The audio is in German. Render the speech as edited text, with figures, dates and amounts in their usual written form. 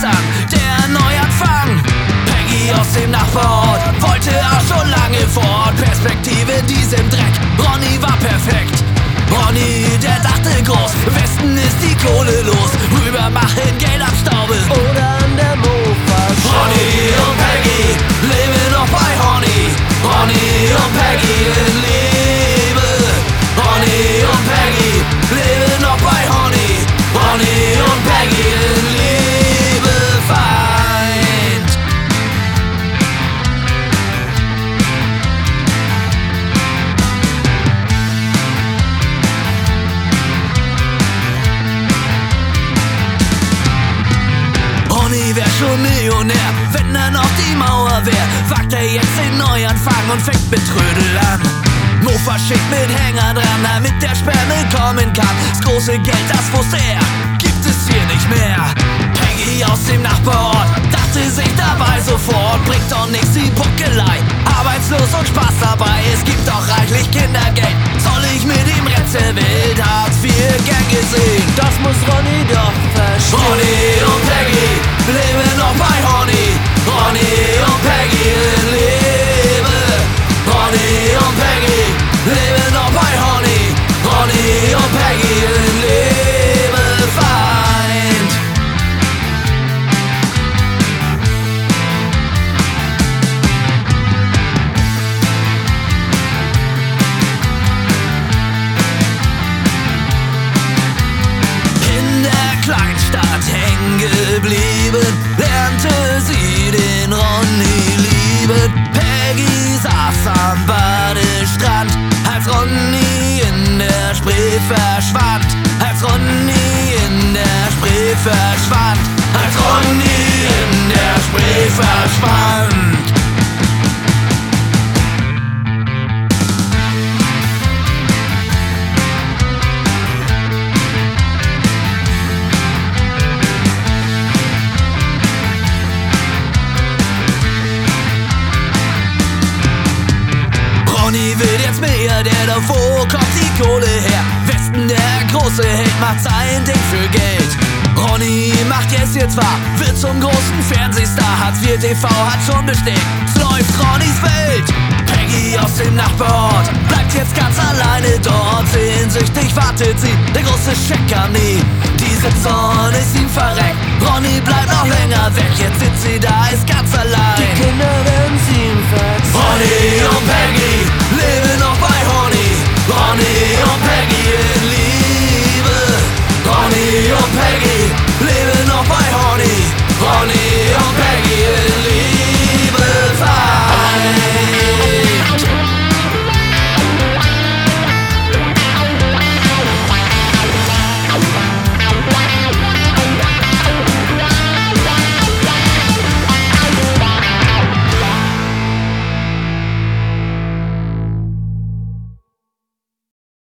an, der Neuanfang. Peggy aus dem Nachbarort wollte auch schon lange fort. Perspektive in diesem Dreck, Ronny war perfekt. Ronny, der dachte groß, Westen ist die Kohle los. Rüber machen, Geld abstauben oder an der Mofa. Ronny und Peggy leben noch bei Honey. Ronny und Peggy in Liebe. Ronny und Peggy leben noch bei Honey. Ronny und Peggy in Liebe, Feind. Ronny wär schon Millionär, wenn er noch die Mauer wär. Wagt er jetzt den Neuanfang und fängt mit Trödel an. Mofa schickt mit Hänger dran, damit der Sperrmüll kommen kann. Das große Geld, das wusste er, gibt es hier nicht mehr. Peggy aus dem Nachbarort dachte sich dabei sofort, bringt doch nix die Buckelei, arbeitslos und Spaß dabei. Es gibt doch reichlich Kindergeld, soll ich mit dem Rätselwild Hartz IV gern gesehen? Das muss Ronny doch verstehen. Ronny und Peggy leben noch bei Honey. Ronny und Peggy in Liebe. Ronny und Peggy leben noch bei Honey. Ronny und Peggy in Liebe, Feind. In der Kleinstadt hängen geblieben, lernte sie den Ronny lieben. Peggy saß am Badestrand, als Ronny in der Spree verschwand. Als Ronny in der Spree verschwand. Als Ronny in der Spree verschwand. Ronny wird jetzt Milliardär, doch wo kommt die Kohle her? Westen, der große Held, macht sein Ding für Geld. Ronny macht jetzt wahr, wird zum großen Fernsehstar. Hartz IV TV hat schon bestellt, es läuft Ronnys Welt. Peggy aus dem Nachbarort bleibt jetzt ganz alleine dort. Sehnsüchtig wartet sie, der große Scheck kam nie. Diese Zorn ist ihm verreckt, Ronny bleibt noch länger weg. Jetzt sitzt sie da, ist ganz allein. Die Kinder werden sie ihm verzeihen. Ronny und Peggy leben noch bei